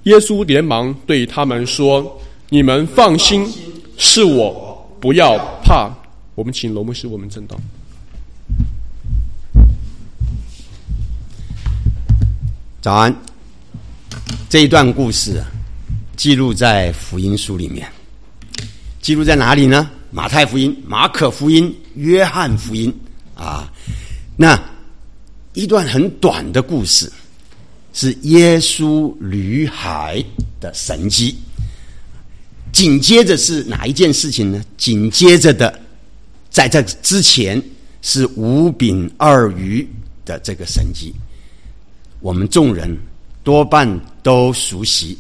耶稣连忙对他们说：你们放心，是我，不要怕。我们请罗牧师为我们证道。 早安。这一段故事记录在福音书里面。记录在哪里呢？马太福音、马可福音、约翰福音啊。那一段很短的故事是耶稣旅海的神迹。紧接着是哪一件事情呢？紧接着的在这之前是5饼2鱼的这个神迹。我们众人多半都熟悉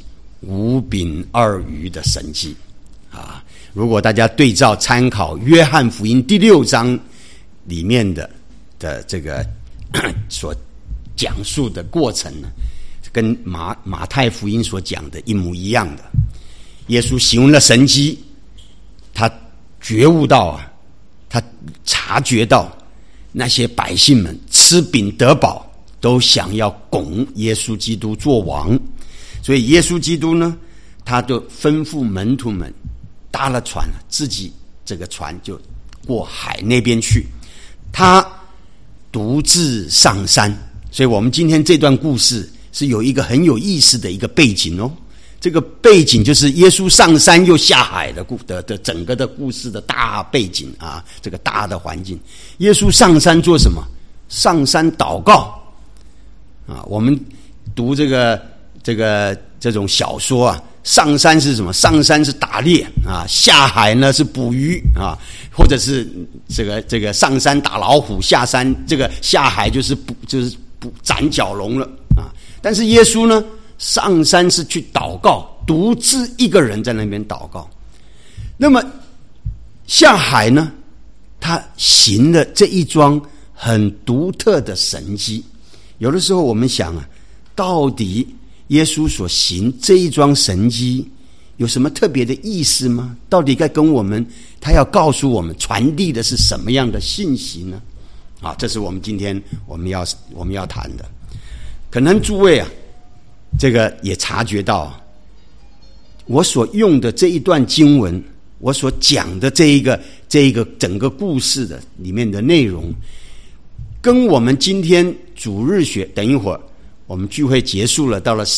5饼2鱼的神迹啊。如果大家对照参考约翰福音第6章里面的这个所讲述的过程呢，跟马太福音所讲的一模一样的。耶稣行了神迹，他觉悟到他察觉到那些百姓们吃饼得饱，都想要拱耶稣基督做王，所以耶稣基督呢，他就吩咐门徒们搭了船，自己这个船就过海那边去，他独自上山。所以我们今天这段故事是有一个很有意思的一个背景哦。这个背景就是耶稣上山又下海的整个的故事的大背景啊，这个大的环境。耶稣上山做什么？上山祷告啊。我们读这种小说啊，上山是什么？上山是打猎啊，下海呢是捕鱼啊，或者是这个上山打老虎，下海就是捕斩蛟龙了啊。但是耶稣呢，上山是去祷告，独自一个人在那边祷告。那么下海呢，他行了这一桩很独特的神迹。有的时候我们想到底耶稣所行这一桩神迹有什么特别的意思吗？到底该跟他要告诉我们传递的是什么样的信息呢？啊，这是我们今天我们要谈的。可能诸位这个也察觉到，我所用的这一段经文，我所讲的这一个整个故事的里面的内容，跟我们今天主日学，等一会儿我们聚会结束了，到了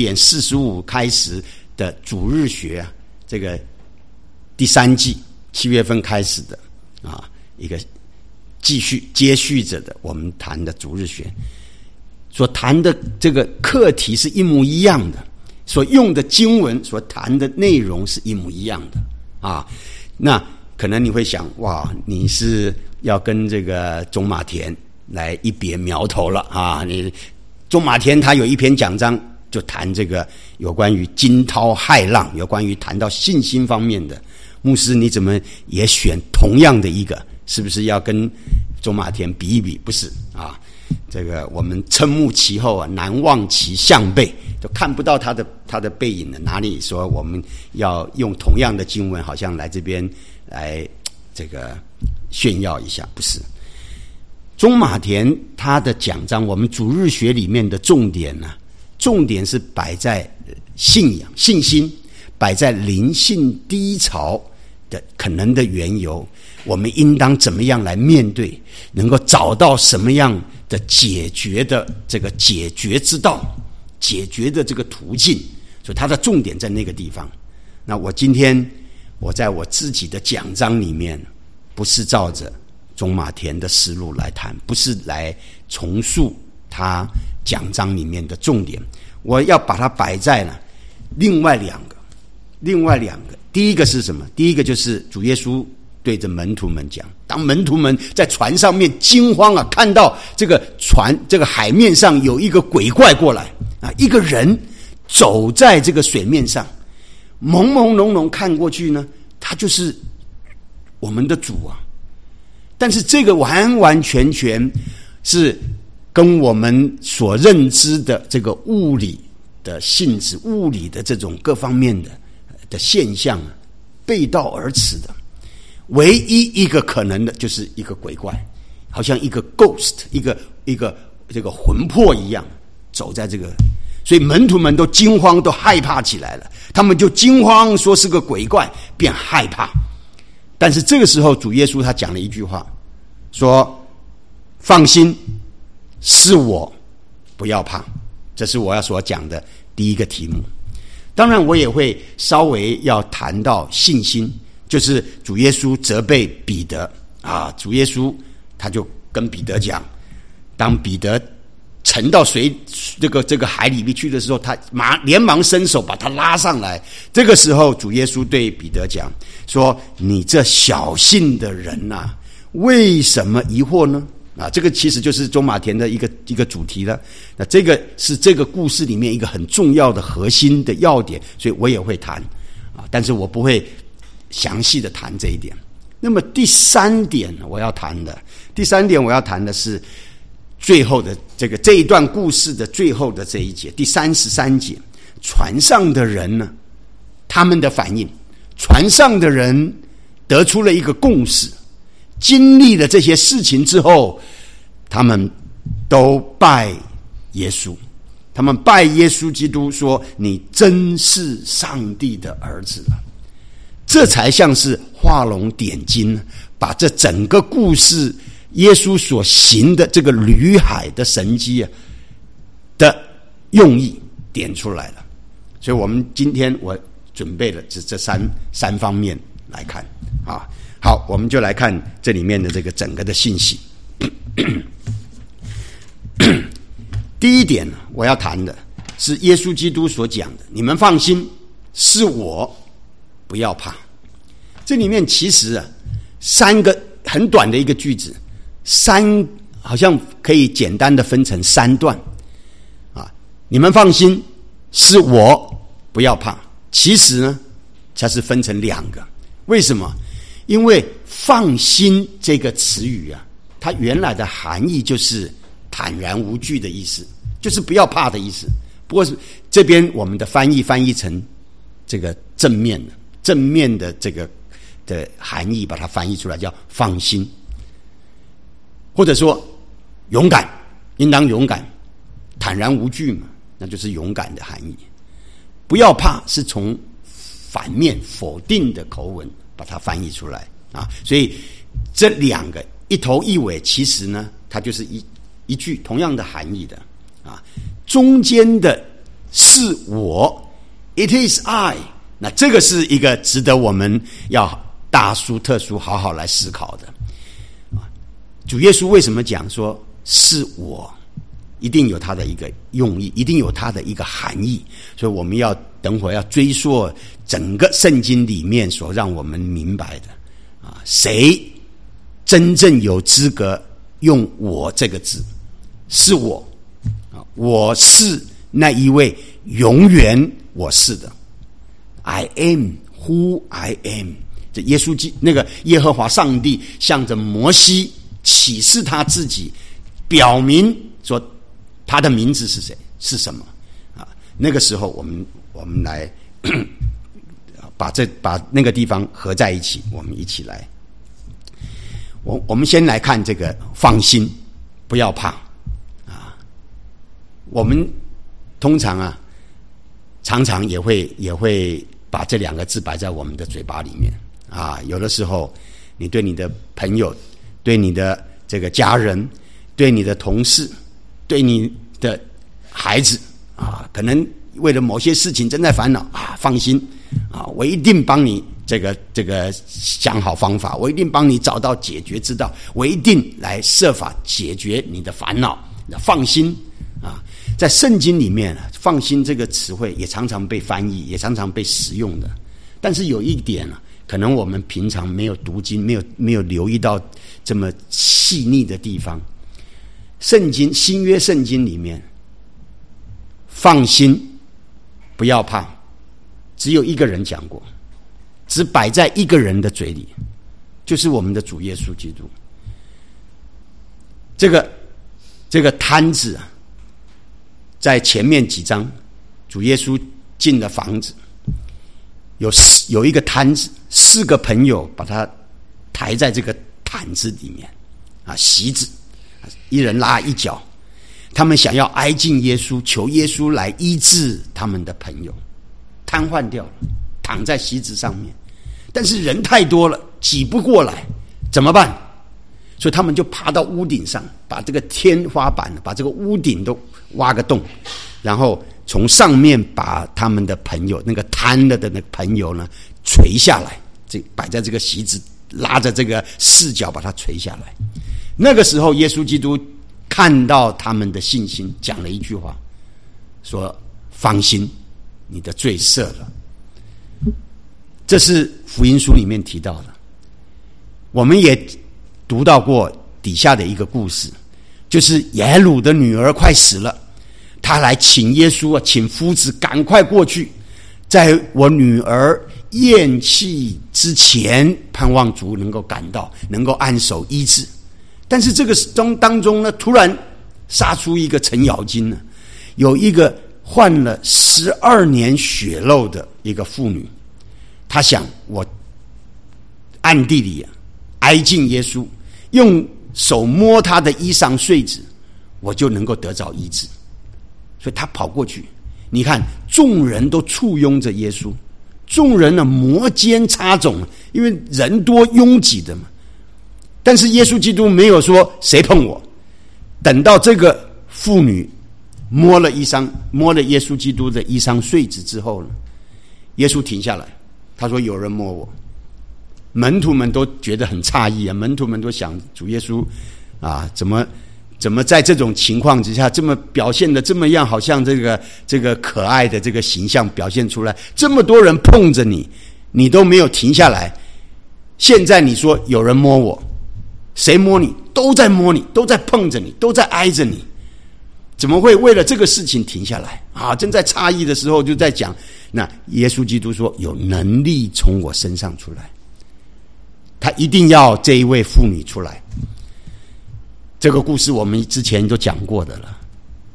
11:45开始的主日学这个第3季7月份开始的一个接续着的我们谈的主日学所谈的这个课题是一模一样的，所用的经文所谈的内容是一模一样的啊。那可能你会想，哇，你是要跟这个钟马田来一别苗头了啊！钟马田他有一篇讲章就谈这个有关于惊涛骇浪，有关于谈到信心方面的。牧师你怎么也选同样的一个？是不是要跟钟马田比一比？不是啊。这个我们瞠目其后难忘其项背，就看不到他的背影了。哪里说我们要用同样的经文，好像来这边来这个炫耀一下？不是。钟马田他的讲章，我们主日学里面的重点重点是摆在信仰、信心，摆在灵性低潮的可能的缘由，我们应当怎么样来面对，能够找到什么样的解决的这个解决之道，解决的这个途径，所以它的重点在那个地方。那我今天我在我自己的讲章里面，不是照着钟马田的思路来谈，不是来重述他讲章里面的重点，我要把它摆在了另外两个。第一个是什么？第一个就是主耶稣对着门徒们讲，当门徒们在船上面惊慌看到这个船这个海面上有一个鬼怪过来一个人走在这个水面上，朦朦胧胧看过去呢，他就是我们的主但是这个完完全全是跟我们所认知的这个物理的性质、物理的这种各方面的现象背道而驰的。唯一一个可能的就是一个鬼怪，好像一个 ghost， 一个这个魂魄一样走在这个。 所以门徒们都惊慌，都害怕起来了。他们就惊慌，说是个鬼怪，便害怕。但是这个时候主耶稣他讲了一句话，说放心，是我，不要怕。这是我要所讲的第一个题目。当然我也会稍微要谈到信心，就是主耶稣责备彼得啊，主耶稣他就跟彼得讲，当彼得沉到这个海里面去的时候，他连忙伸手把他拉上来。这个时候主耶稣对彼得讲说，你这小信的人啊，为什么疑惑呢？啊，这个其实就是周马田的一个主题了。那这个是这个故事里面一个很重要的核心的要点，所以我也会谈啊，但是我不会详细的谈这一点。那么第三点我要谈的是最后的这一段故事的最后的这一节，第33节，船上的人呢，他们的反应，船上的人得出了一个共识。经历了这些事情之后，他们都拜耶稣，他们拜耶稣基督，说你真是上帝的儿子了。这才像是画龙点睛，把这整个故事耶稣所行的这个旅海的神迹啊的用意点出来了。所以我们今天我准备了这三方面来看啊。好，我们就来看这里面的这个整个的信息。第一点我要谈的是耶稣基督所讲的，你们放心，是我，不要怕。这里面其实三个很短的一个句子，好像可以简单的分成3段啊。你们放心，是我，不要怕。其实呢，它是分成2个。为什么？因为放心这个词语啊，它原来的含义就是坦然无惧的意思，就是不要怕的意思。不过这边我们的翻译成这个正面的这个的含义，把它翻译出来叫放心，或者说勇敢，应当勇敢，坦然无惧嘛，那就是勇敢的含义。不要怕是从反面否定的口吻把它翻译出来啊，所以这2个一头一尾，其实呢，它就是一句同样的含义的啊。中间的是我 ，it is I， 那这个是一个值得我们要大书特书好好来思考的啊。主耶稣为什么讲说是我？一定有它的一个用意，一定有它的一个含义，所以我们要等会儿要追溯整个圣经里面所让我们明白的啊，谁真正有资格用我这个字？是我啊，我是那一位永远我是的 ，I am who I am。这耶稣那个耶和华上帝向着摩西启示他自己，表明说他的名字是谁，是什么啊？那个时候我们来把那个地方合在一起，我们一起来。我们先来看这个放心，不要怕啊。我们通常常常也会把这2个字摆在我们的嘴巴里面啊。有的时候，你对你的朋友，对你的这个家人，对你的同事，对你的孩子啊，可能为了某些事情正在烦恼啊，放心啊，我一定帮你这个想好方法，我一定帮你找到解决之道，我一定来设法解决你的烦恼。放心啊，在圣经里面放心这个词汇也常常被翻译，也常常被使用的。但是有一点可能我们平常没有读经，没有留意到这么细腻的地方。圣经新约圣经里面，放心，不要怕，只有一个人讲过，只摆在一个人的嘴里，就是我们的主耶稣基督。这个摊子在前面几章，主耶稣进了房子，有一个摊子，4个朋友把他抬在这个毯子里面啊，席子，一人拉一脚。 他们想要挨近耶稣，求耶稣来医治他们的朋友，瘫痪掉了，躺在席子上面。但是人太多了，挤不过来，怎么办？所以他们就爬到屋顶上，把这个天花板，把这个屋顶都挖个洞，然后从上面把他们的朋友，那个瘫了的那个朋友呢，垂下来，摆在这个席子，拉着这个四角把它垂下来。那个时候，耶稣基督看到他们的信心，讲了一句话，说：“放心，你的罪赦了。”这是福音书里面提到的。我们也读到过底下的一个故事，就是耶鲁的女儿快死了，他来请耶稣请夫子赶快过去，在我女儿咽气之前，盼望主能够赶到，能够按手医治。但是这个当中呢，突然杀出一个程咬金呢，有一个患了12年血漏的一个妇女，她想，我暗地里挨近耶稣，用手摸他的衣裳穗子，我就能够得着医治。所以他跑过去，你看众人都簇拥着耶稣，众人呢摩肩擦踵，因为人多拥挤的嘛。但是耶稣基督没有说谁碰我，等到这个妇女摸了耶稣基督的衣裳穗子之后呢，耶稣停下来，他说有人摸我。门徒们都觉得很诧异啊，门徒们都想，主耶稣啊，怎么在这种情况之下，这么表现的这么样，好像这个可爱的这个形象表现出来，这么多人碰着你，你都没有停下来。现在你说有人摸我，谁摸你？都在摸你，都在碰着你，都在挨着你，怎么会为了这个事情停下来啊？正在诧异的时候，就在讲，那耶稣基督说，有能力从我身上出来。他一定要这一位妇女出来。这个故事我们之前都讲过的了。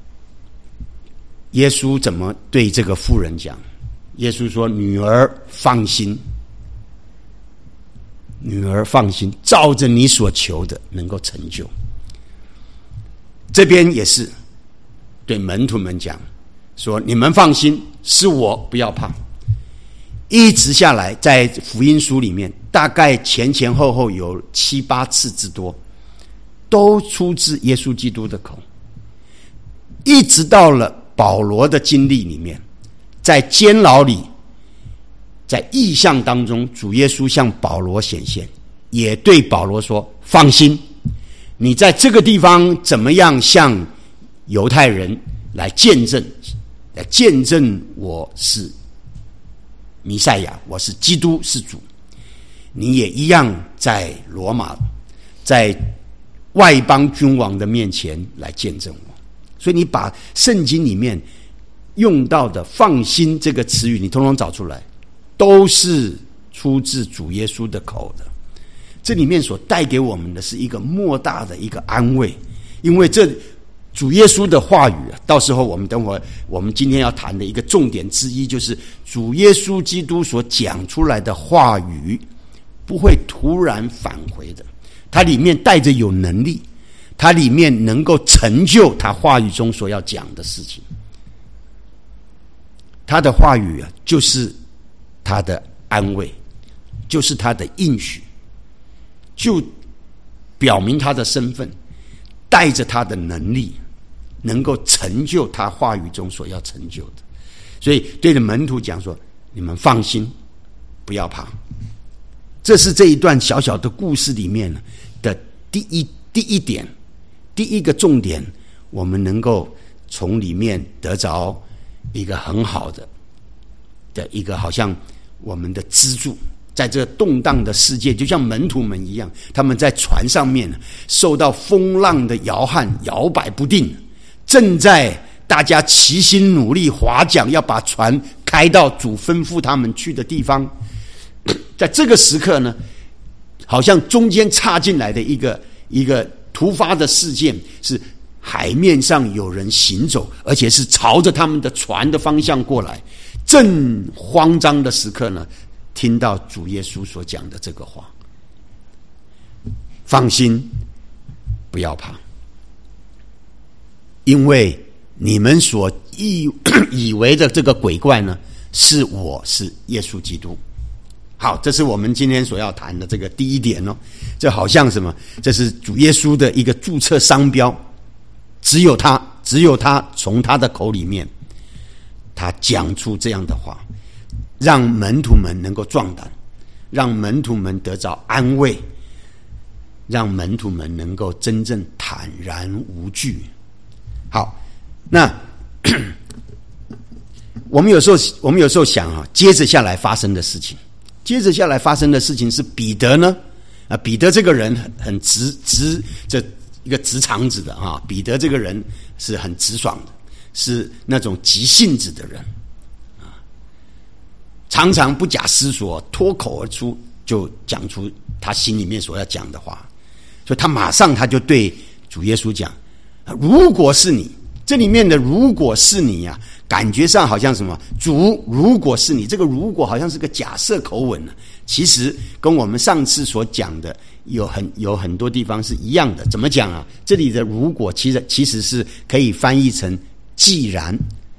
耶稣怎么对这个妇人讲？耶稣说：“女儿放心，女儿放心，照着你所求的能够成就。”这边也是对门徒们讲，说：“你们放心，是我，不要怕。”一直下来，在福音书里面，大概前后后有7、8次之多，都出自耶稣基督的口。一直到了保罗的经历里面，在监牢里，在异象当中，主耶稣向保罗显现，也对保罗说：“放心，你在这个地方怎么样向犹太人来见证我是弥赛亚，我是基督，是主。你也一样在罗马，在外邦君王的面前来见证我。”所以你把圣经里面用到的放心这个词语，你统统找出来，都是出自主耶稣的口的。这里面所带给我们的是一个莫大的一个安慰，因为这主耶稣的话语到时候等会我们今天要谈的一个重点之一，就是主耶稣基督所讲出来的话语不会突然返回的，它里面带着有能力，它里面能够成就他话语中所要讲的事情。他的话语就是他的安慰，就是他的应许，就表明他的身份，带着他的能力，能够成就他话语中所要成就的。所以对着门徒讲说：“你们放心，不要怕。”这是这一段小小的故事里面的第一点，第一个重点，我们能够从里面得着一个很好的一个好像我们的支柱。在这动荡的世界，就像门徒们一样，他们在船上面受到风浪的摇撼，摇摆不定，正在大家齐心努力划桨，要把船开到主吩咐他们去的地方。在这个时刻呢，好像中间插进来的一个突发的事件，是海面上有人行走，而且是朝着他们的船的方向过来。正慌张的时刻呢，听到主耶稣所讲的这个话：“放心，不要怕。” 因为你们所以为的这个鬼怪呢，是耶稣基督。好，这是我们今天所要谈的这个第一点哦。这好像什么？这是主耶稣的一个注册商标，只有他从他的口里面，他讲出这样的话，让门徒们能够壮胆，让门徒们得着安慰，让门徒们能够真正坦然无惧。好，那我们有时候想啊，接着下来发生的事情是彼得呢，彼得这个人很这一个直肠子的啊，彼得这个人是很直爽的，是那种急性子的人啊，常常不假思索，脱口而出就讲出他心里面所要讲的话，所以他马上就对主耶稣讲：如果是你，这里面的如果是你啊，感觉上好像什么？主，如果是你，这个如果好像是个假设口吻呢，其实跟我们上次所讲的有很多地方是一样的。怎么讲啊？这里的如果其实是可以翻译成既然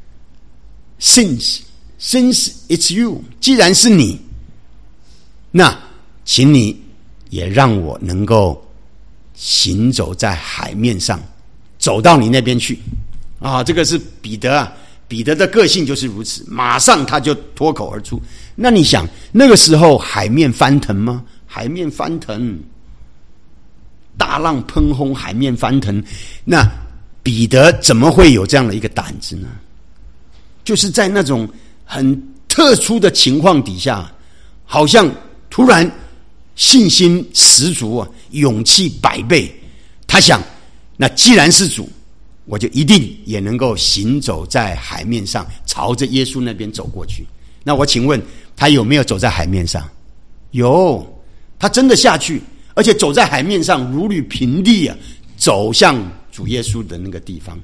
since it's you， 既然是你，那请你也让我能够行走在海面上，走到你那边去啊！这个是彼得啊，彼得的个性就是如此，马上他就脱口而出。那你想，那个时候海面翻腾吗？海面翻腾，大浪喷轰，海面翻腾，那彼得怎么会有这样的一个胆子呢？就是在那种很特殊的情况底下，好像突然信心十足啊，勇气100倍。他想，那既然是主，我就一定也能够行走在海面上，朝着耶稣那边走过去。那我请问他有没有走在海面上？有，他真的下去，而且走在海面上如履平地啊，走向主耶稣的那个地方。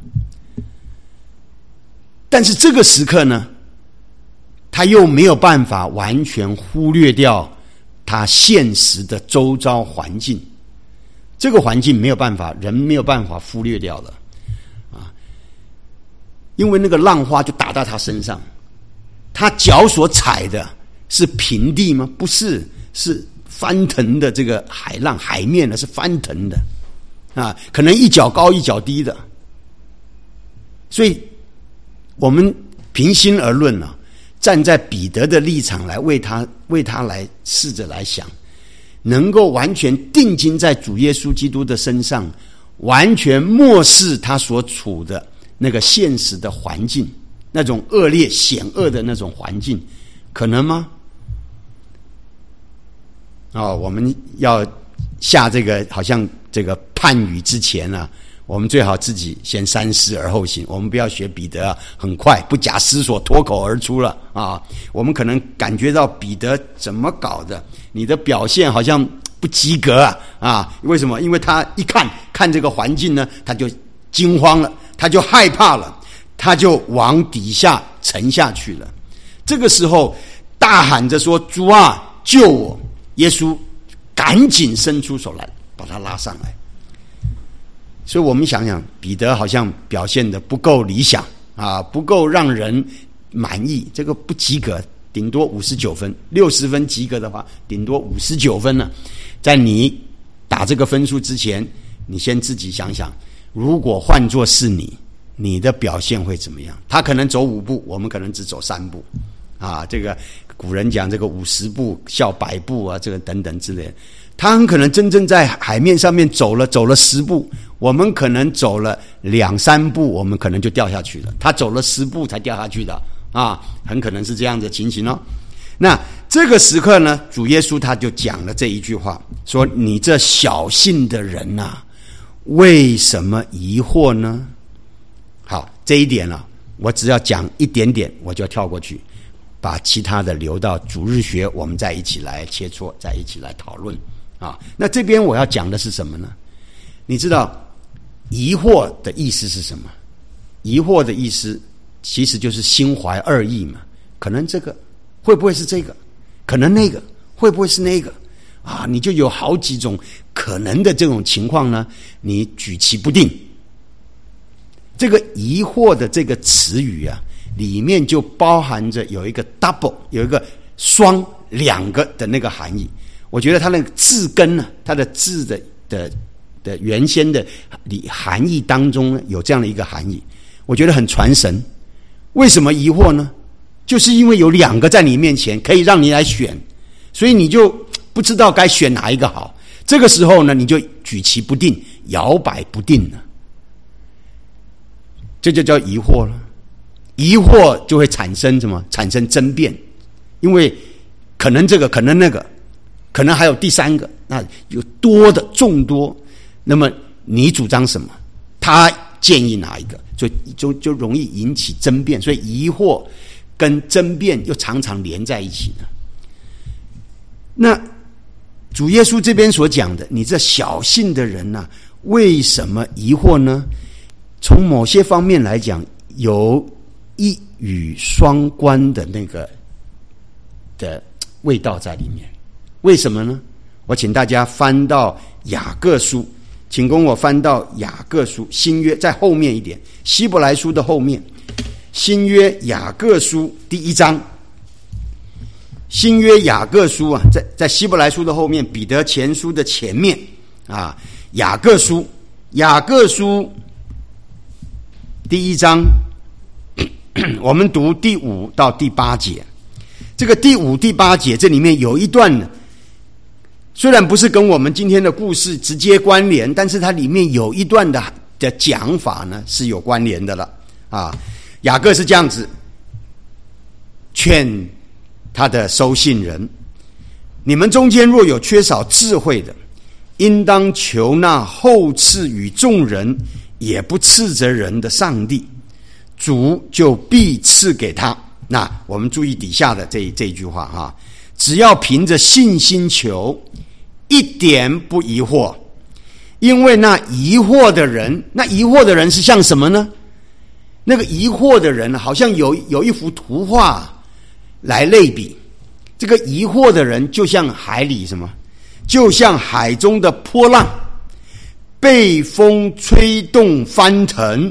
但是这个时刻呢，他又没有办法完全忽略掉他现实的周遭环境，这个环境没有办法，人没有办法忽略掉了啊！因为那个浪花就打到他身上，他脚所踩的是平地吗？不是，是翻腾的这个海浪，海面呢是翻腾的啊，可能一脚高一脚低的。所以我们平心而论啊，站在彼得的立场来为他来试着来想，能够完全定睛在主耶稣基督的身上，完全漠视他所处的那个现实的环境，那种恶劣险恶的那种环境，可能吗？我们要下这个好像这个判语之前啊，我们最好自己先三思而后行，我们不要学彼得啊，很快不假思索脱口而出了啊。我们可能感觉到彼得怎么搞的，你的表现好像不及格啊！为什么？因为他一看这个环境呢，他就惊慌了，他就害怕了，他就往底下沉下去了。这个时候大喊着说：“主啊，救我！”耶稣赶紧伸出手来，把他拉上来。所以我们想想，彼得好像表现得不够理想啊，不够让人满意，这个不及格，顶多59分，60分及格的话，顶多59分了。在你打这个分数之前，你先自己想想，如果换作是你的表现会怎么样？他可能走5步，我们可能只走3步啊。这个古人讲这个50步笑100步啊，这个等等之类的。他很可能真正在海面上面走了10步，我们可能走了2-3步，我们可能就掉下去了。他走了10步才掉下去的啊，很可能是这样的情形哦。那这个时刻呢，主耶稣他就讲了这一句话，说：“你这小信的人啊，为什么疑惑呢？”好，这一点啊，我只要讲一点点，我就跳过去，把其他的留到主日学，我们再一起来切磋，再一起来讨论啊。那这边我要讲的是什么呢？你知道疑惑的意思是什么？疑惑的意思其实就是心怀二意嘛，可能这个会不会是这个，可能那个会不会是那个啊？你就有好几种可能的这种情况呢，你举棋不定。 这个疑惑的这个词语啊，里面就包含着有一个 double， 有一个双两个的那个含义。我觉得它那个字根呢，它的字的原先的含义当中有这样的一个含义，我觉得很传神。为什么疑惑呢？就是因为有两个在你面前可以让你来选，所以你就不知道该选哪一个好。这个时候呢，你就举棋不定，摇摆不定了，这就叫疑惑了。疑惑就会产生什么？产生争辩，因为可能这个，可能那个，可能还有第三个，那有多的众多。那么你主张什么？他建议哪一个？所以就容易引起争辩。所以疑惑跟争辩又常常连在一起呢。那主耶稣这边所讲的，你这小信的人啊，为什么疑惑呢？从某些方面来讲，有一语双关的那个的味道在里面。为什么呢？我请大家翻到雅各书，请跟我翻到雅各书新约，在后面一点，希伯来书的后面，新约雅各书第1章。新约雅各书啊，在希伯来书的后面，彼得前书的前面啊，雅各书第1章，我们读第5到第8节。这个第5、第8节这里面有一段呢，虽然不是跟我们今天的故事直接关联，但是它里面有一段的讲法呢是有关联的了啊。雅各是这样子劝他的收信人：你们中间若有缺少智慧的，应当求那厚赐与众人也不斥责人的上帝，主就必赐给他。那我们注意底下的这一句话哈，只要凭着信心求，一点不疑惑，因为那疑惑的人是像什么呢？那个疑惑的人好像有一幅图画来类比，这个疑惑的人就像海里什么，就像海中的波浪，被风吹动翻腾。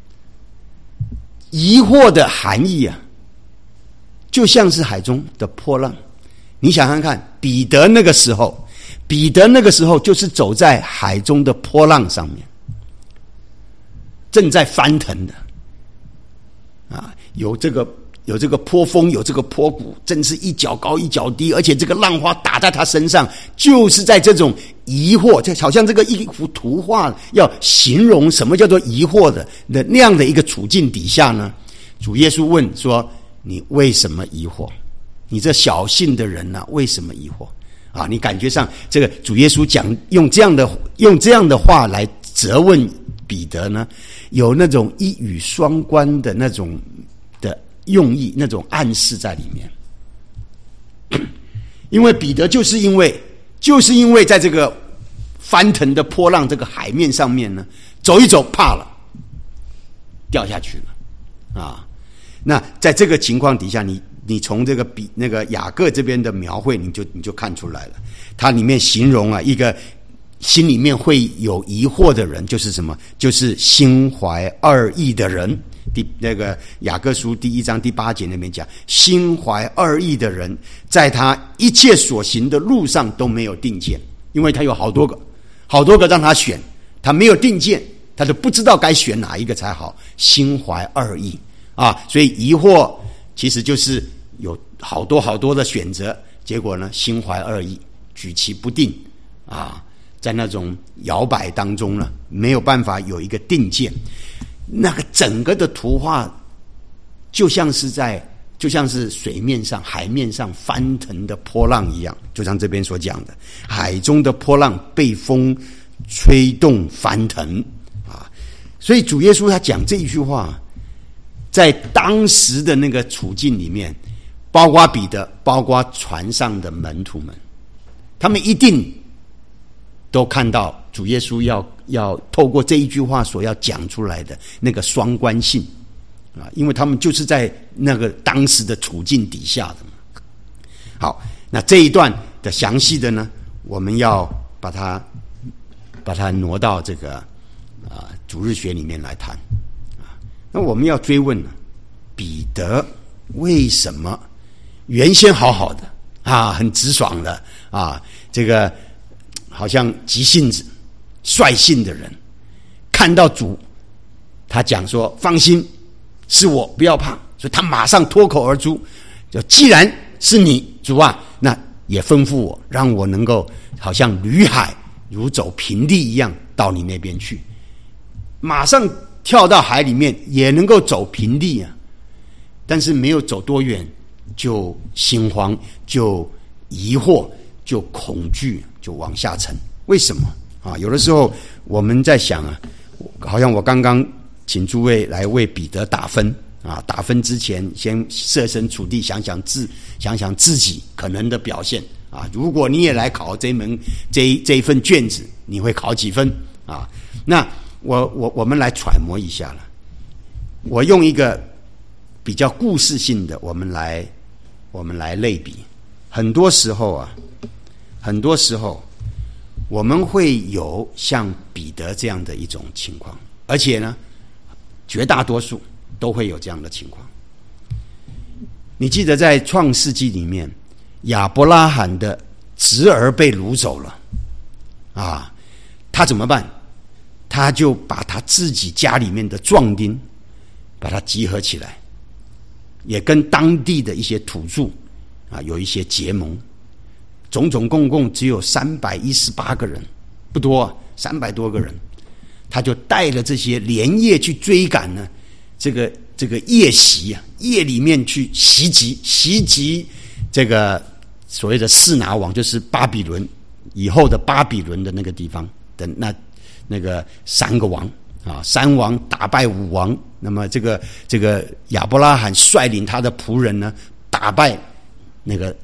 疑惑的含义啊，就像是海中的波浪。你想想看，彼得那个时候就是走在海中的波浪上面，正在翻腾的啊，有这个波峰，有这个波谷，真是一脚高一脚低，而且这个浪花打在他身上，就是在这种疑惑，就好像这个一幅图画要形容什么叫做疑惑的那样的一个处境底下呢，主耶稣问说：你为什么疑惑？你这小信的人啊，为什么疑惑？啊，你感觉上这个主耶稣用这样的话来责问彼得呢，有那种一语双关的那种的用意，那种暗示在里面。因为彼得就是因为在这个翻腾的波浪这个海面上面呢，走一走怕了，掉下去了啊。那在这个情况底下，你从这个那个雅各这边的描绘，你就看出来了。它里面形容啊，一个心里面会有疑惑的人，就是什么？就是心怀二意的人。那个雅各书第1章第8节那边讲，心怀二意的人，在他一切所行的路上都没有定见，因为他有好多个让他选，他没有定见，他就不知道该选哪一个才好。心怀二意啊，所以疑惑其实就是有好多的选择，结果呢，心怀二意，举棋不定啊，在那种摇摆当中呢，没有办法有一个定见。那个整个的图画就像是水面上海面上翻腾的波浪一样，就像这边所讲的，海中的波浪被风吹动翻腾啊。所以主耶稣他讲这一句话，在当时的那个处境里面，包括彼得，包括船上的门徒们，他们一定都看到主耶稣要透过这一句话所要讲出来的那个双关性啊，因为他们就是在那个当时的处境底下的嘛。好，那这一段的详细的呢，我们要把它挪到这个主日学里面来谈那我们要追问了，彼得为什么原先好好的啊，很直爽的啊，这个好像急性子、率性的人，看到主，他讲说放心，是我，不要怕，所以他马上脱口而出，就既然是你主啊，那也吩咐我，让我能够好像履海如走平地一样到你那边去，马上跳到海里面也能够走平地啊。但是没有走多远就心慌，就疑惑，就恐惧，就往下沉。为什么啊？有的时候我们在想啊，好像我刚刚请诸位来为彼得打分啊，打分之前先设身处地想想自己可能的表现啊。如果你也来考这一份卷子，你会考几分啊？那我们来揣摩一下了。我用一个比较故事性的，我们来类比。很多时候我们会有像彼得这样的一种情况，而且呢，绝大多数都会有这样的情况。你记得在创世纪里面，亚伯拉罕的侄儿被掳走了啊，他怎么办？他就把他自己家里面的壮丁把它集合起来，也跟当地的一些土著啊有一些结盟，总共只有318个人，不多啊，300多个人。他就带了这些连夜去追赶呢，这个夜袭啊，夜里面去袭击这个所谓的示拿王，就是巴比伦以后的巴比伦的那个地方的那个3个王啊，3王打败5王。那么这个亚伯拉罕率领他的仆人呢，打败那个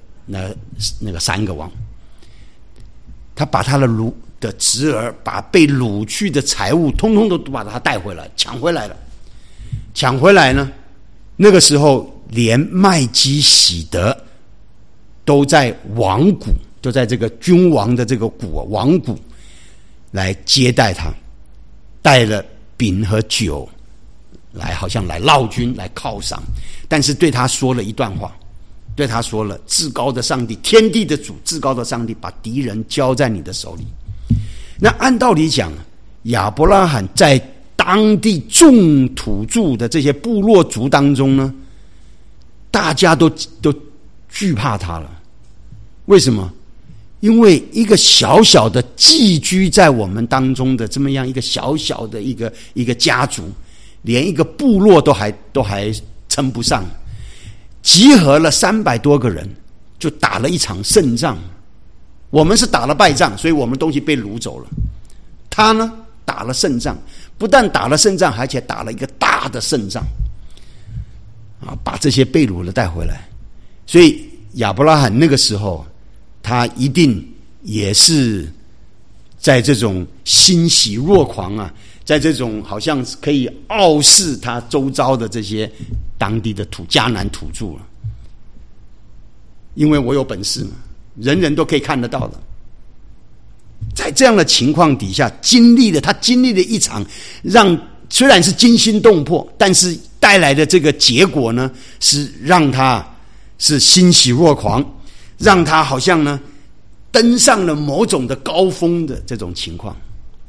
3个王。他把他的侄儿，把被掳去的财物通通都把他带回来，抢回来了。抢回来呢，那个时候连麦基洗德都在王谷，都在这个君王的这个谷王谷来接待他，带了饼和酒来，好像来劳军，来犒赏。但是对他说了一段话，对他说了，至高的上帝，天地的主，至高的上帝把敌人交在你的手里。那按道理讲，亚伯拉罕在当地众土著的这些部落族当中呢，大家都惧怕他了。为什么？因为一个小小的寄居在我们当中的这么样一个小小的一个家族，连一个部落都还称不上，集合了300多个人，就打了一场胜仗。我们是打了败仗，所以我们东西被掳走了。他呢，打了胜仗，不但打了胜仗，而且打了一个大的胜仗啊，把这些被掳的带回来。所以亚伯拉罕那个时候，他一定也是在这种欣喜若狂啊，在这种好像可以傲视他周遭的这些当地的迦南土著了。因为我有本事嘛，人人都可以看得到的。在这样的情况底下，他经历了一场虽然是惊心动魄，但是带来的这个结果呢，是让他是欣喜若狂，让他好像呢登上了某种的高峰的这种情况，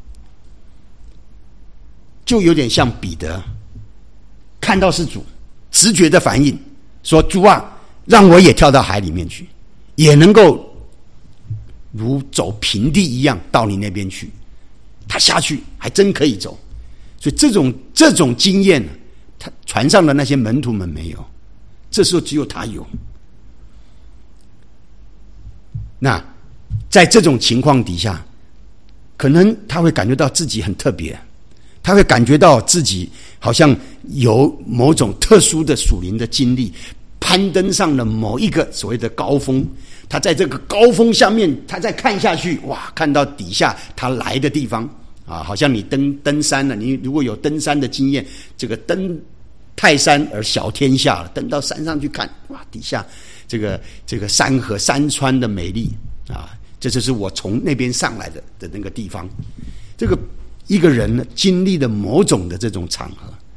就有点像彼得看到是主，直觉的反应说：“主啊，让我也跳到海里面去，也能够如走平地一样到你那边去。”他下去还真可以走，所以这种经验，他船上的那些门徒们没有，这时候只有他有。那在这种情况底下，可能他会感觉到自己很特别，他会感觉到自己好像有某种特殊的属灵的经历，攀登上了某一个所谓的高峰。他在这个高峰下面，他再看下去，哇，看到底下他来的地方啊，好像你登山了，你如果有登山的经验，这个登泰山而小天下了，登到山上去看，哇，底下这个山河山川的美丽啊，这就是我从那边上来的那个地方。这个一个人呢，经历了某种的这种场合，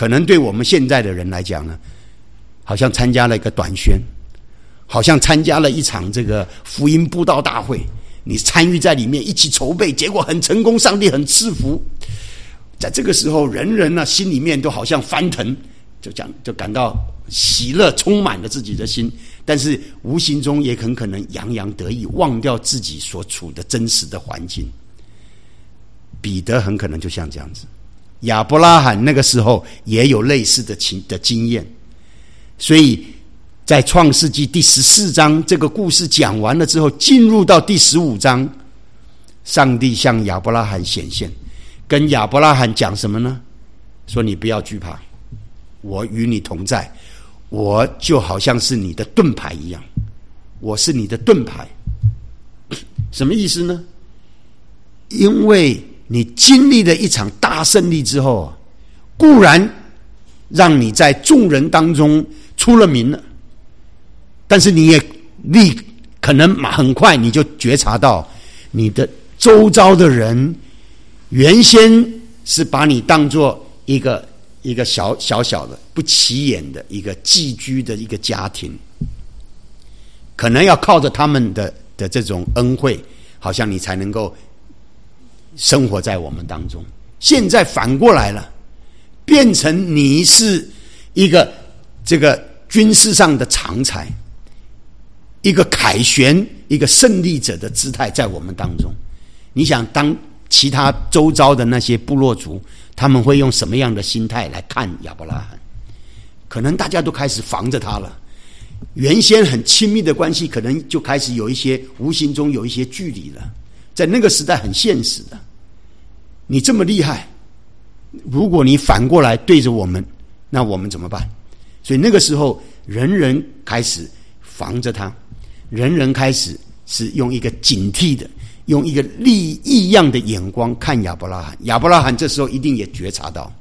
可能对我们现在的人来讲呢，好像参加了一个短宣，好像参加了一场这个福音布道大会，你参与在里面一起筹备，结果很成功，上帝很赐福。在这个时候，人人呢心里面都好像翻腾，就感到喜乐充满了自己的心，但是无形中也很可能洋洋得意，忘掉自己所处的真实的环境。彼得很可能就像这样子，亚伯拉罕那个时候也有类似的经验，所以在创世纪第14章这个故事讲完了之后，进入到第15章，上帝向亚伯拉罕显现，跟亚伯拉罕讲什么呢？说你不要惧怕，我与你同在，我就好像是你的盾牌一样，我是你的盾牌。什么意思呢？因为你经历了一场大胜利之后，固然让你在众人当中出了名了，但是你也可能很快你就觉察到，你的周遭的人原先是把你当作一个小的不起眼的一个寄居的一个家庭，可能要靠着他们的这种恩惠，好像你才能够生活在我们当中。现在反过来了，变成你是一个这个军事上的常才，一个凯旋，一个胜利者的姿态在我们当中。你想，当其他周遭的那些部落族，他们会用什么样的心态来看亚伯拉罕？可能大家都开始防着他了，原先很亲密的关系可能就开始有一些无形中有一些距离了。在那个时代很现实的，你这么厉害，如果你反过来对着我们，那我们怎么办？所以那个时候人人开始防着他，人人开始是用一个警惕的，用一个异样的眼光看亚伯拉罕。亚伯拉罕这时候一定也觉察到，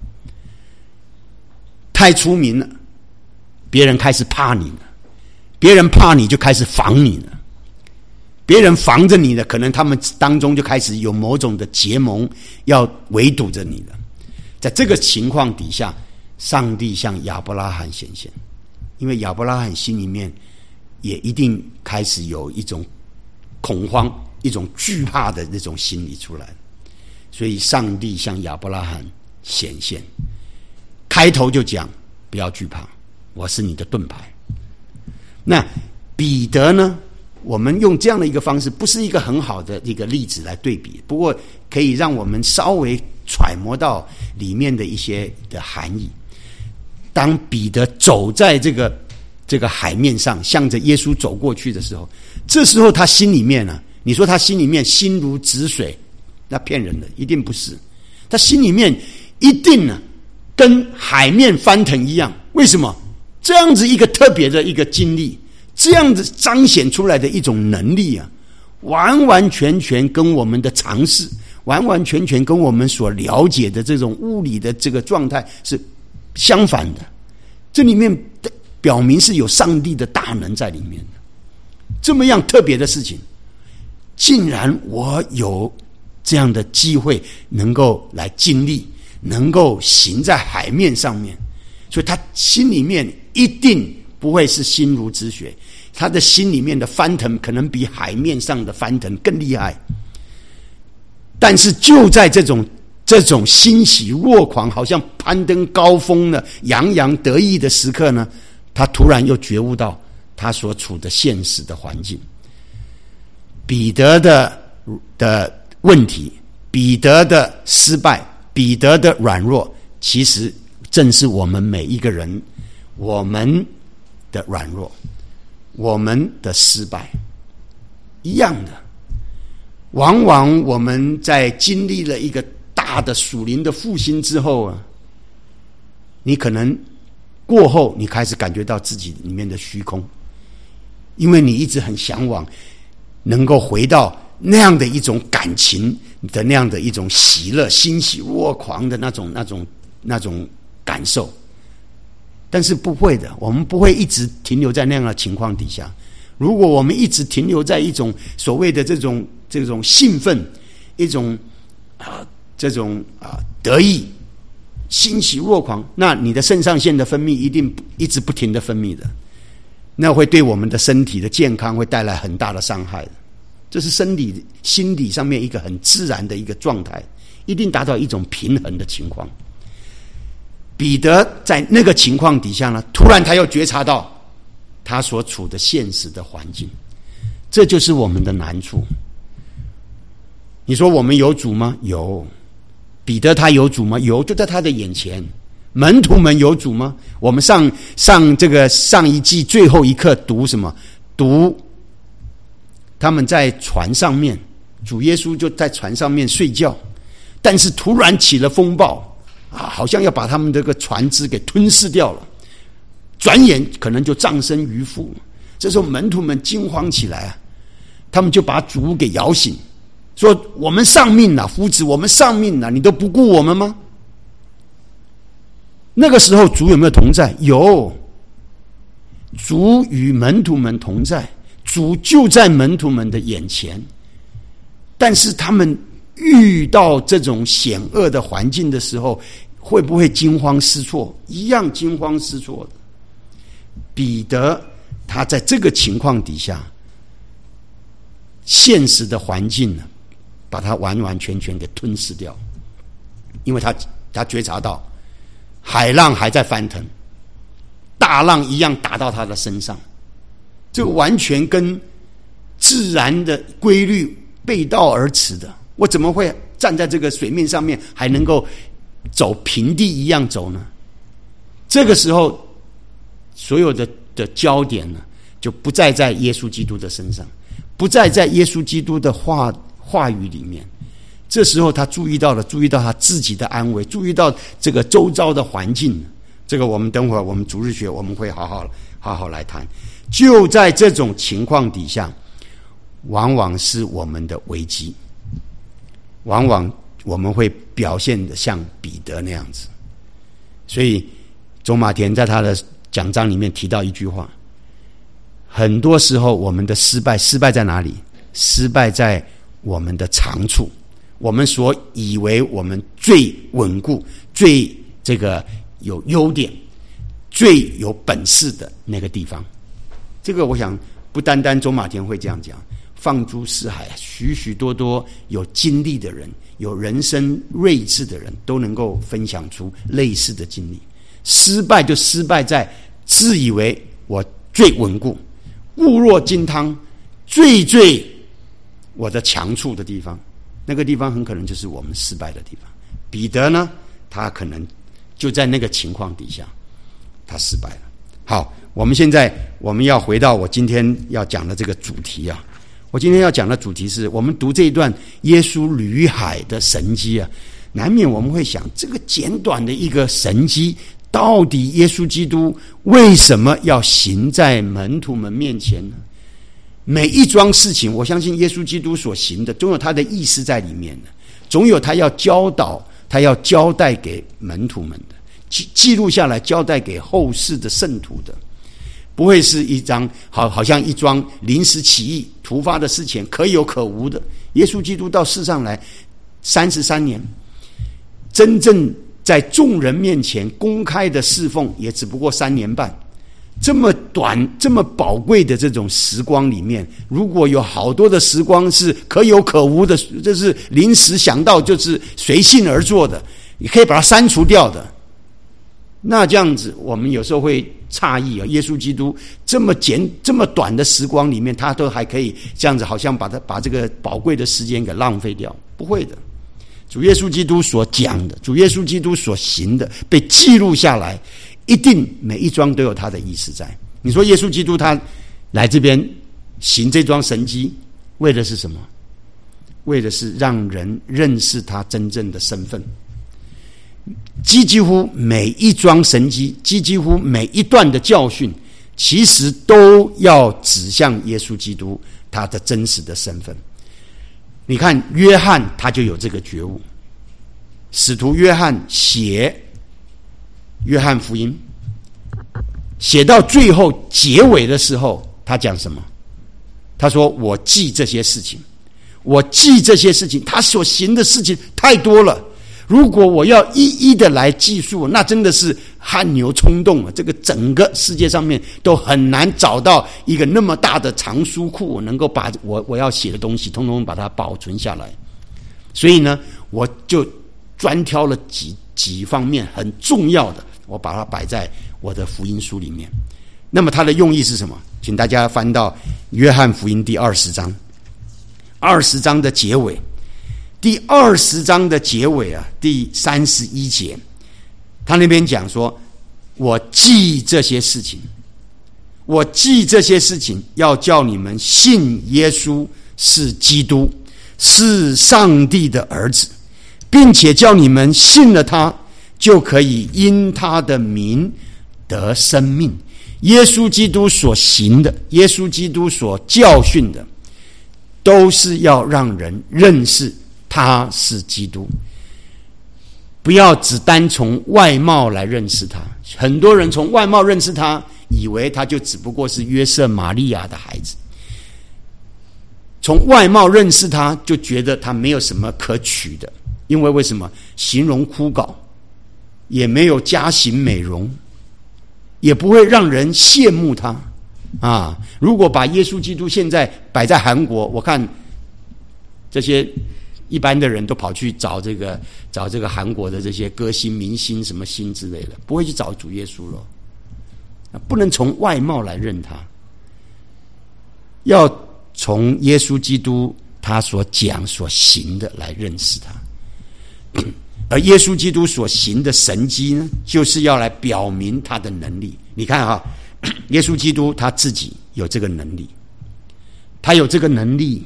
太出名了，别人开始怕你了，别人怕你就开始防你了，别人防着你了，可能他们当中就开始有某种的结盟，要围堵着你了。在这个情况底下，上帝向亚伯拉罕显现，因为亚伯拉罕心里面也一定开始有一种恐慌，一种惧怕的那种心理出来，所以上帝向亚伯拉罕显现，开头就讲不要惧怕，我是你的盾牌。那彼得呢，我们用这样的一个方式，不是一个很好的一个例子来对比，不过可以让我们稍微揣摩到里面的一些的含义。当彼得走在这个海面上，向着耶稣走过去的时候，这时候他心里面呢，你说他心里面心如止水，那骗人的，一定不是。他心里面一定呢跟海面翻腾一样。为什么？这样子一个特别的一个经历，这样子彰显出来的一种能力啊，完完全全跟我们的常识，完完全全跟我们所了解的这种物理的这个状态是相反的。这里面表明是有上帝的大能在里面的。这么样特别的事情，竟然我有这样的机会能够来经历，能够行在海面上面，所以他心里面一定不会是心如止水，他的心里面的翻腾可能比海面上的翻腾更厉害。但是就在这种欣喜若狂，好像攀登高峰呢，洋洋得意的时刻呢，他突然又觉悟到他所处的现实的环境。彼得的问题，彼得的失败，彼得的软弱，其实正是我们每一个人，我们的软弱，我们的失败一样的。往往我们在经历了一个大的属灵的复兴之后啊，你可能过后你开始感觉到自己里面的虚空，因为你一直很向往能够回到那样的一种感情的那样的一种喜乐、欣喜若狂的那种感受。但是不会的，我们不会一直停留在那样的情况底下。如果我们一直停留在一种所谓的这种兴奋，一种得意， 欣喜若狂，那你的肾上腺的分泌一定一直不停的分泌的，那会对我们的身体的健康会带来很大的伤害的。这是生理心理上面一个很自然的一个状态，一定达到一种平衡的情况。彼得在那个情况底下呢，突然他又觉察到他所处的现实的环境，这就是我们的难处。你说我们有主吗？有。彼得他有主吗？有，就在他的眼前。门徒们有主吗？我们上一季最后一课读什么？读他们在船上面，主耶稣就在船上面睡觉，但是突然起了风暴啊，好像要把他们这个船只给吞噬掉了，转眼可能就葬身鱼腹。这时候门徒们惊慌起来啊，他们就把主给摇醒，说我们丧命了，夫子，我们丧命了，你都不顾我们吗？那个时候主有没有同在？有，主与门徒们同在，主就在门徒们的眼前。但是他们遇到这种险恶的环境的时候，会不会惊慌失措？一样惊慌失措的。彼得他在这个情况底下，现实的环境呢，把他完完全全给吞噬掉，因为他觉察到海浪还在翻腾，大浪一样打到他的身上，这个完全跟自然的规律背道而驰的。我怎么会站在这个水面上面还能够走平地一样走呢？这个时候所有的焦点呢，就不再在耶稣基督的身上，不再在耶稣基督的话语里面。这时候他注意到他自己的安危，注意到这个周遭的环境。这个我们等会儿我们主日学我们会好好来谈。就在这种情况底下，往往是我们的危机，往往我们会表现得像彼得那样子。所以周马田在他的讲章里面提到一句话，很多时候我们的失败在哪里？失败在我们的长处，我们所以为我们最稳固、最这个有优点、最有本事的那个地方。这个我想不单单周马田会这样讲，放诸四海，许许多多有经历的人，有人生睿智的人，都能够分享出类似的经历。失败就失败在自以为我最稳固，固若金汤，最我的强处的地方，那个地方很可能就是我们失败的地方。彼得呢，他可能就在那个情况底下，他失败了。好，我们要回到我今天要讲的这个主题啊。我今天要讲的主题是我们读这一段耶稣旅海的神迹啊，难免我们会想，这个简短的一个神迹，到底耶稣基督为什么要行在门徒们面前呢？每一桩事情，我相信耶稣基督所行的，总有他的意思在里面的，总有他要教导、他要交代给门徒们的，记录下来，交代给后世的圣徒的，不会是一张好像一桩临时起意、突发的事情，可有可无的。耶稣基督到世上来33年，真正在众人面前公开的侍奉，也只不过3年半。这么短、这么宝贵的这种时光里面，如果有好多的时光是可有可无的，这是临时想到就是随性而做的，你可以把它删除掉的，那这样子我们有时候会诧异啊，耶稣基督这么短的时光里面，他都还可以这样子，好像把这个宝贵的时间给浪费掉。不会的，主耶稣基督所讲的，主耶稣基督所行的，被记录下来，一定每一桩都有他的意思在。你说耶稣基督他来这边行这桩神迹，为的是什么？为的是让人认识他真正的身份。几乎每一桩神迹，几乎每一段的教训，其实都要指向耶稣基督他的真实的身份。你看约翰他就有这个觉悟，使徒约翰写约翰福音，写到最后结尾的时候，他讲什么？他说我记这些事情，他所行的事情太多了， 如果我要一一的来记述，那真的是汗牛充栋了。这个整个世界上面都很难找到一个那么大的藏书库，我能够把我要写的东西通通把它保存下来。所以呢，我就专挑了几方面很重要的，我把它摆在我的福音书里面。那么它的用意是什么？请大家翻到约翰福音第20章，20章的结尾，第20章的结尾啊，第31节，他那边讲说：“我记这些事情，我记这些事情，要叫你们信耶稣是基督，是上帝的儿子，并且叫你们信了他，就可以因他的名得生命。”耶稣基督所行的，耶稣基督所教训的，都是要让人认识他是基督。不要只单从外貌来认识他。很多人从外貌认识他，以为他就只不过是约瑟玛利亚的孩子。从外貌认识他，就觉得他没有什么可取的，因为什么？形容枯槁，也没有佳形美容，也不会让人羡慕他啊！如果把耶稣基督现在摆在韩国，我看这些一般的人都跑去找这个韩国的这些歌星、明星什么星之类的，不会去找主耶稣了。不能从外貌来认他，要从耶稣基督他所讲所行的来认识他。而耶稣基督所行的神迹呢，就是要来表明他的能力。你看啊，耶稣基督他自己有这个能力，他有这个能力，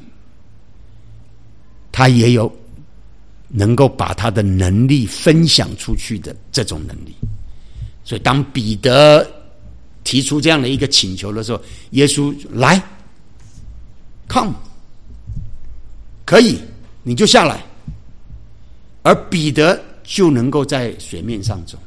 他也有能够把他的能力分享出去的这种能力。所以当彼得提出这样的一个请求的时候，耶稣来 come， 可以，你就下来。而彼得就能够在水面上走，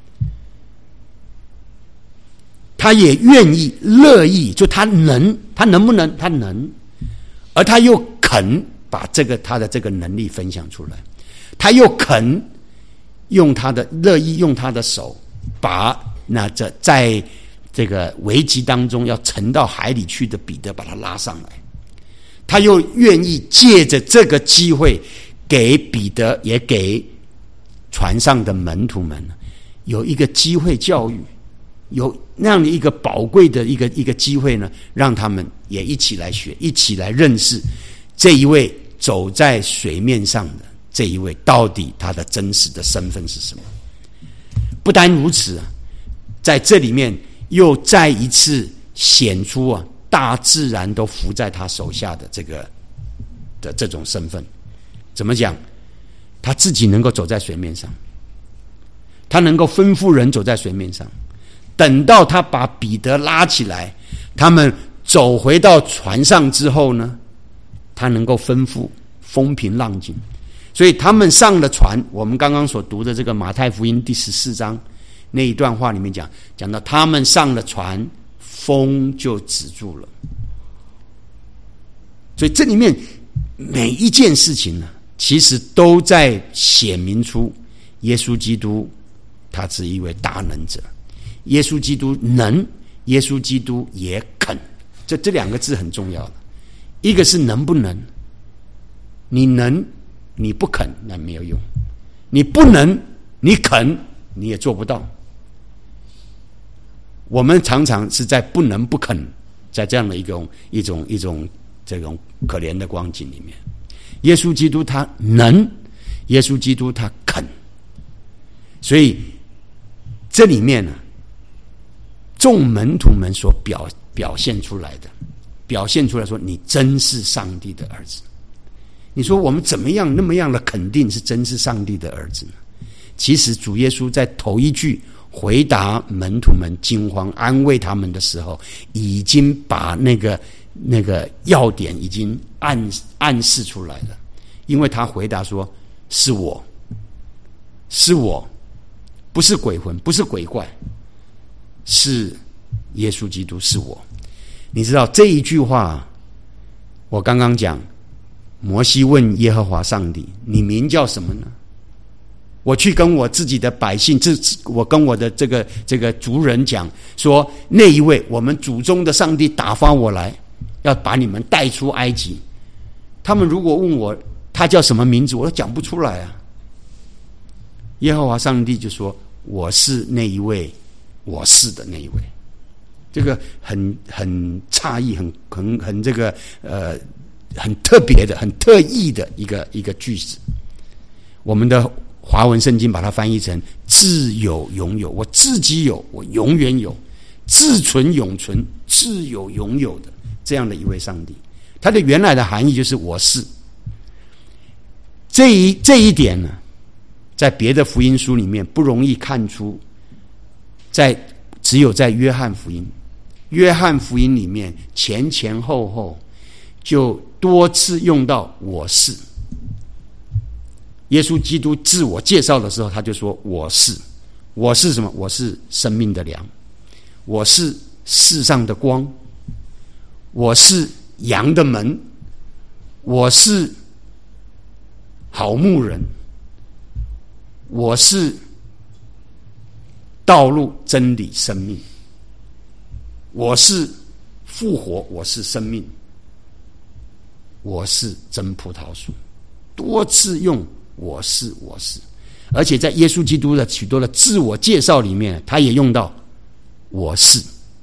他也愿意乐意，就他能不能？他能，而他又肯把他的这个能力分享出来，他又肯用他的乐意用他的手，把在这个危机当中要沉到海里去的彼得把他拉上来，他又愿意借着这个机会。给彼得也给船上的门徒们有一个机会教育，有那样的一个宝贵的一个机会呢，让他们也一起来学，一起来认识这一位走在水面上的这一位到底他的真实的身份是什么。不单如此在这里面又再一次显出大自然都伏在他手下的这种身份。怎么讲？他自己能够走在水面上，他能够吩咐人走在水面上。等到他把彼得拉起来，他们走回到船上之后呢，他能够吩咐风平浪静。所以他们上了船，我们刚刚所读的这个马太福音第14章那一段话里面讲到他们上了船，风就止住了。所以这里面每一件事情呢，其实都在显明出耶稣基督他是一位大能者。耶稣基督能，耶稣基督也肯，这两个字很重要的。一个是能不能，你能你不肯那没有用，你不能你肯你也做不到。我们常常是在不能不肯，在这样的一种这种可怜的光景里面。耶稣基督他能，耶稣基督他肯，所以这里面呢，众门徒们所表现出来说，你真是上帝的儿子。你说我们怎么样那么样的肯定是真是上帝的儿子呢？其实主耶稣在头一句回答门徒们惊慌安慰他们的时候，已经把那个要点已经暗示出来了。因为他回答说，是我，不是鬼魂，不是鬼怪，是耶稣基督，是我。你知道这一句话，我刚刚讲摩西问耶和华上帝，你名叫什么呢？ 我去跟我自己的百姓，我跟我的这个族人讲说，那一位我们祖宗的上帝打发我来，要把你们带出埃及。他们如果问我他叫什么名字，我都讲不出来啊。耶和华上帝就说，我是那一位，我是的那一位。这个很诧异，很这个很特别的、很特异的一个句子。我们的华文圣经把它翻译成自有永有，我自己有，我永远有，自存永存，自有永有的这样的一位上帝。它的原来的含义就是我是。这一点呢，在别的福音书里面不容易看出，只有在约翰福音里面前后就多次用到我是。耶稣基督自我介绍的时候，他就说我是什么？我是生命的粮，我是世上的光，我是羊的门，我是好牧人，我是道路真理生命，我是复活，我是生命，我是真葡萄树。多次用我是，而且在耶稣基督的许多的自我介绍里面，他也用到我是。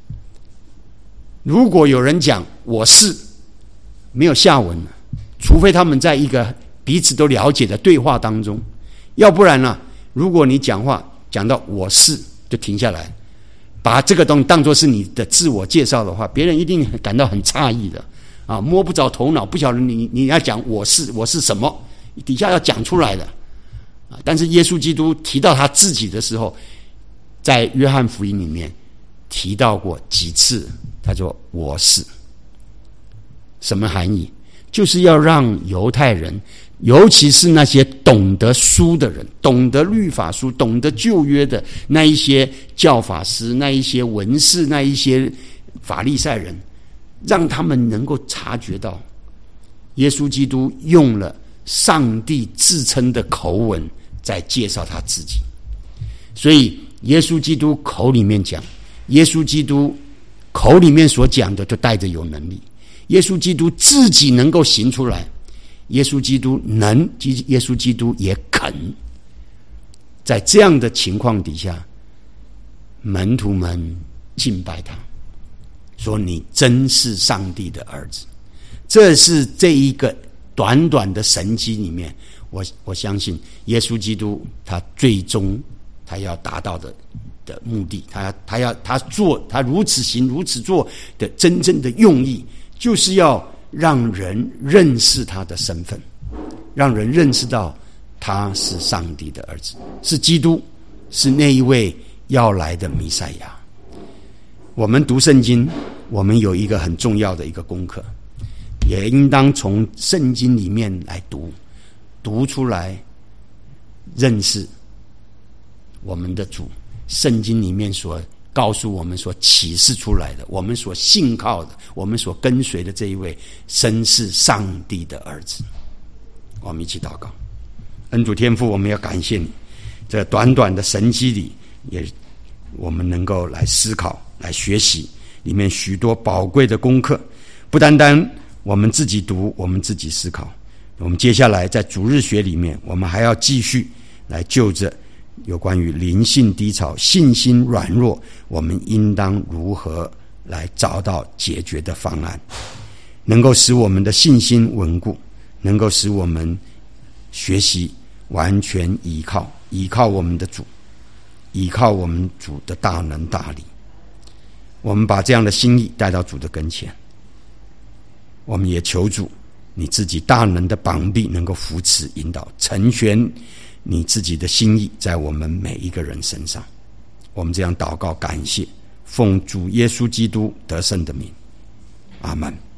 如果有人讲我是，没有下文了，除非他们在一个彼此都了解的对话当中，要不然呢，如果你讲话讲到我是就停下来，把这个东西当作是你的自我介绍的话，别人一定感到很诧异的啊，摸不着头脑，不晓得你要讲我是什么，底下要讲出来的啊。但是耶稣基督提到他自己的时候，在约翰福音里面提到过几次，他说我是。什么含义？就是要让犹太人，尤其是那些懂得书的人，懂得律法书，懂得旧约的那一些教法师，那一些文士，那一些法利赛人，让他们能够察觉到耶稣基督用了上帝自称的口吻在介绍他自己。所以耶稣基督口里面讲，耶稣基督口里面所讲的就带着有能力，耶稣基督自己能够行出来，耶稣基督能，耶稣基督也肯。在这样的情况底下，门徒们敬拜他，说你真是上帝的儿子。这是这一个短短的神迹里面，我相信耶稣基督他最终他要达到的目的，他如此行如此做的真正的用意，就是要让人认识他的身份，让人认识到他是上帝的儿子，是基督，是那一位要来的弥赛亚。我们读圣经，我们有一个很重要的一个功课，也应当从圣经里面来读出来，认识我们的主。圣经里面所告诉我们，所启示出来的，我们所信靠的，我们所跟随的这一位真是上帝的儿子。我们一起祷告。恩主天父，我们要感谢你，这短短的神迹里，也我们能够来思考，来学习里面许多宝贵的功课，不单单我们自己读，我们自己思考，我们接下来在主日学里面，我们还要继续来就着有关于灵性低潮、信心软弱，我们应当如何来找到解决的方案，能够使我们的信心稳固，能够使我们学习完全依靠我们的主，依靠我们主的大能大力。我们把这样的心意带到主的跟前，我们也求主你自己大能的膀臂能够扶持引导，成全你自己的心意在我们每一个人身上。我们这样祷告感谢，奉主耶稣基督得胜的名，阿们。